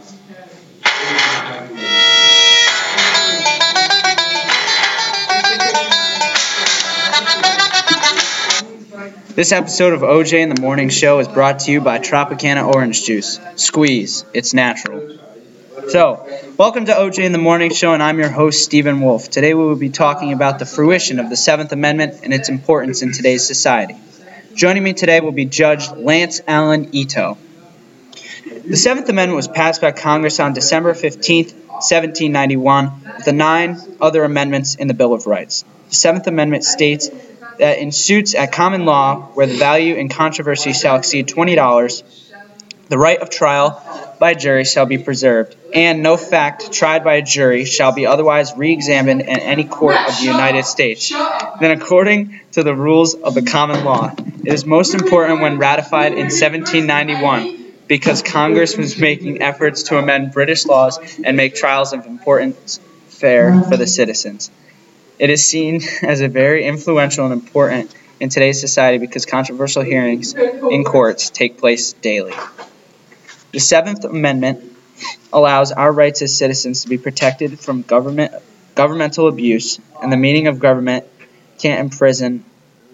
This episode of OJ in the Morning Show is brought to you by Tropicana Orange Juice. Squeeze. It's natural. So, welcome to OJ in the Morning Show, and I'm your host, Stephen Wolf. Today we will be talking about the fruition of the Seventh Amendment and its importance in today's society. Joining me today will be Judge Lance Allen Ito. The Seventh Amendment was passed by Congress on December 15, 1791, with the 9 other amendments in the Bill of Rights. The Seventh Amendment states that in suits at common law where the value in controversy shall exceed $20, the right of trial by jury shall be preserved, and no fact tried by a jury shall be otherwise re-examined in any court of the United States than according to the rules of the common law. It is most important when ratified in 1791 because Congress was making efforts to amend British laws and make trials of importance fair for the citizens. It is seen as a very influential and important in today's society because controversial hearings in courts take place daily. The Seventh Amendment allows our rights as citizens to be protected from governmental abuse, and the meaning of government can't imprison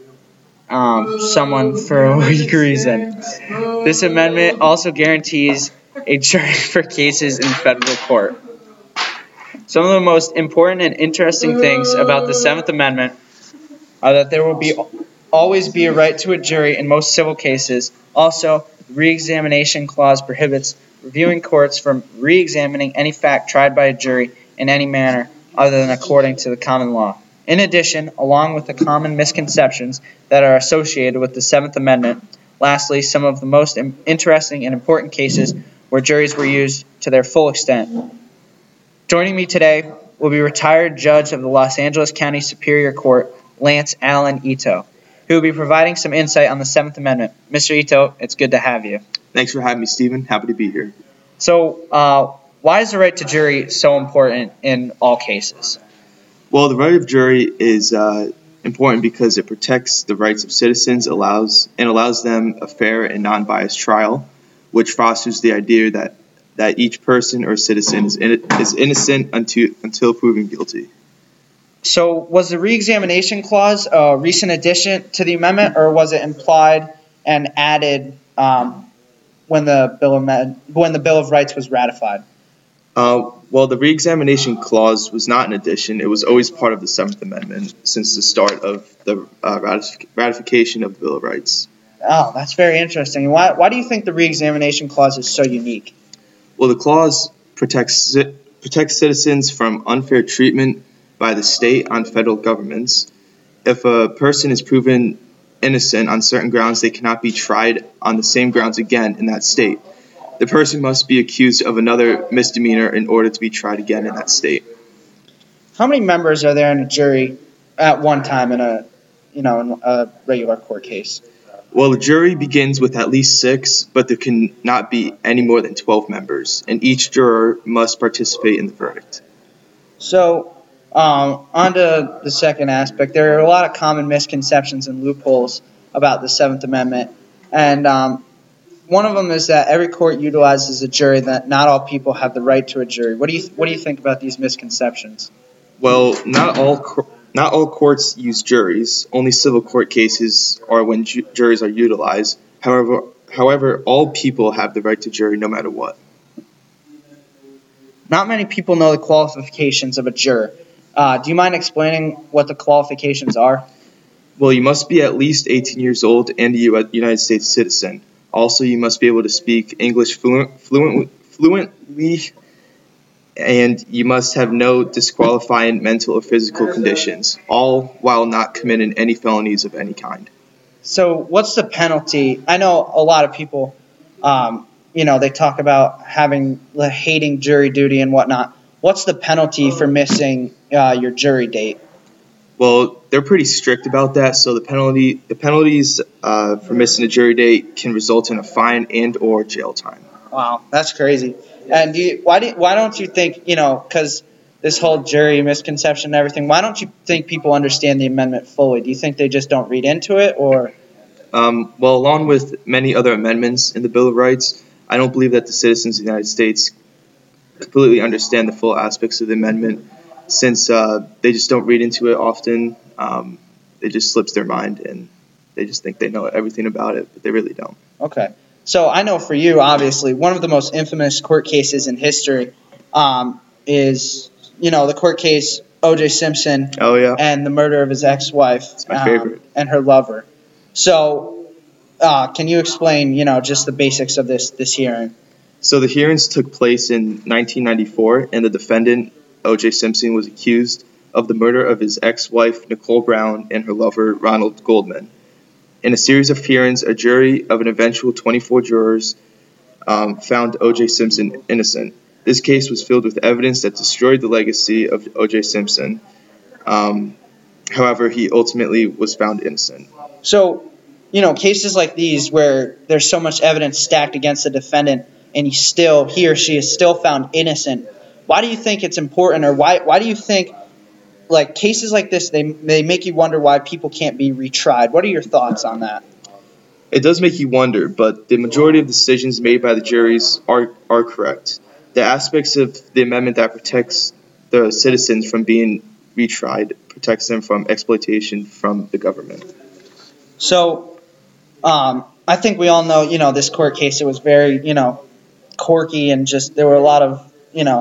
someone for a weak reason. This amendment also guarantees a jury for cases in federal court. Some of the most important and interesting things about the Seventh Amendment are that there will always be a right to a jury in most civil cases. Also, the re-examination clause prohibits reviewing courts from re-examining any fact tried by a jury in any manner other than according to the common law. In addition, along with the common misconceptions that are associated with the Seventh Amendment, lastly, some of the most interesting and important cases where juries were used to their full extent. Joining me today will be retired judge of the Los Angeles County Superior Court, Lance Allen Ito, who will be providing some insight on the Seventh Amendment. Mr. Ito, it's good to have you. Thanks for having me, Stephen. Happy to be here. So, why is the right to jury so important in all cases? Well, the right of jury is important because it protects the rights of citizens, allows them a fair and non-biased trial, which fosters the idea that each person or citizen is innocent until proven guilty. So, was the re-examination clause a recent addition to the amendment, or was it implied and added when the Bill of Rights was ratified? Well, the re-examination clause was not an addition. It was always part of the Seventh Amendment since the start of the ratification of the Bill of Rights. Oh, that's very interesting. Why do you think the re-examination clause is so unique? Well, the clause protects citizens from unfair treatment by the state on federal governments. If a person is proven innocent on certain grounds, they cannot be tried on the same grounds again in that state. The person must be accused of another misdemeanor in order to be tried again in that state. How many members are there in a jury at one time in a regular court case? Well, the jury begins with at least 6, but there can not be any more than 12 members, and each juror must participate in the verdict. So, on to the second aspect. There are a lot of common misconceptions and loopholes about the Seventh Amendment, and one of them is that every court utilizes a jury, that not all people have the right to a jury. What do you think about these misconceptions? Well, not all courts use juries. Only civil court cases are when juries are utilized. However, all people have the right to jury no matter what. Not many people know the qualifications of a juror. Do you mind explaining what the qualifications are? Well, you must be at least 18 years old and a United States citizen. Also, you must be able to speak English fluently, and you must have no disqualifying mental or physical conditions, all while not committing any felonies of any kind. So what's the penalty? I know a lot of people, they talk about hating jury duty and whatnot. What's the penalty for missing your jury date? Well, they're pretty strict about that. So the penalties for missing a jury date can result in a fine and/or jail time. Wow, that's crazy. And why don't you think, because this whole jury misconception and everything, why don't you think people understand the amendment fully? Do you think they just don't read into it, or? Well, along with many other amendments in the Bill of Rights, I don't believe that the citizens of the United States completely understand the full aspects of the amendment since they just don't read into it often. It just slips their mind and they just think they know everything about it, but they really don't. Okay. So I know for you, obviously, one of the most infamous court cases in history is, the court case O.J. Simpson. Oh, yeah. And the murder of his ex-wife. It's my favorite. And her lover. So can you explain, just the basics of this hearing? So the hearings took place in 1994, and the defendant, O.J. Simpson, was accused of the murder of his ex-wife, Nicole Brown, and her lover, Ronald Goldman. In a series of hearings, a jury of an eventual 24 jurors found O.J. Simpson innocent. This case was filled with evidence that destroyed the legacy of O.J. Simpson. However, he ultimately was found innocent. So, cases like these where there's so much evidence stacked against the defendant and he or she is still found innocent, why do you think it's important, or why do you think cases like this, they make you wonder why people can't be retried? What are your thoughts on that? It does make you wonder, but the majority of decisions made by the juries are correct. The aspects of the amendment that protects the citizens from being retried protects them from exploitation from the government. So, I think we all know, this court case, it was very, quirky, and just there were a lot of,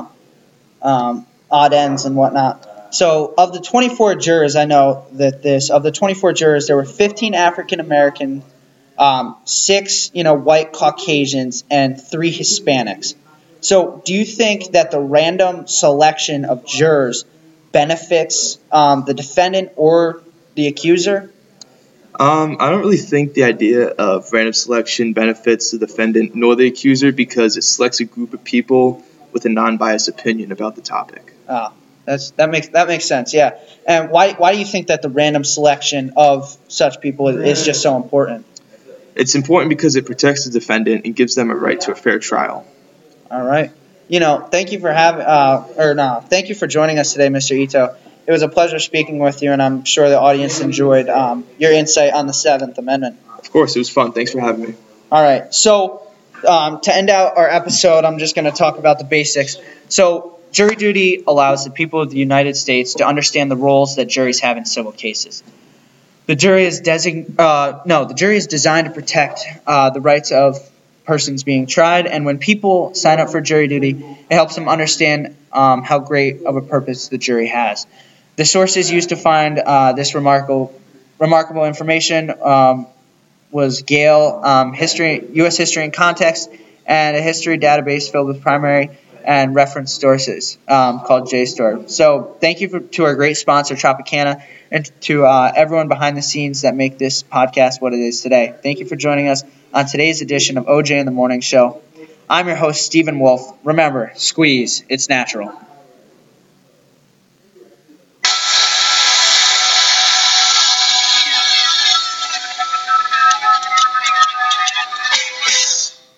odd ends and whatnot. So of the 24 jurors, I know that of the 24 jurors, there were 15 African Americans, 6, white Caucasians, and 3 Hispanics. So do you think that the random selection of jurors benefits the defendant or the accuser? I don't really think the idea of random selection benefits the defendant nor the accuser because it selects a group of people with a non-biased opinion about the topic. That makes sense, yeah. And why do you think that the random selection of such people is just so important? It's important because it protects the defendant and gives them a right to a fair trial. All right. Thank you for thank you for joining us today, Mr. Ito. It was a pleasure speaking with you, and I'm sure the audience enjoyed your insight on the 7th Amendment. Of course, it was fun. Thanks for having me. All right. So to end out our episode, I'm just going to talk about the basics. So jury duty allows the people of the United States to understand the roles that juries have in civil cases. The jury is designed to protect the rights of persons being tried, and when people sign up for jury duty, it helps them understand how great of a purpose the jury has. The sources used to find this remarkable information was Gale, U.S. History in Context, and a history database filled with primary and reference sources called JSTOR. So thank you to our great sponsor, Tropicana, and to everyone behind the scenes that make this podcast what it is today. Thank you for joining us on today's edition of OJ in the Morning Show. I'm your host, Stephen Wolf. Remember, squeeze, it's natural.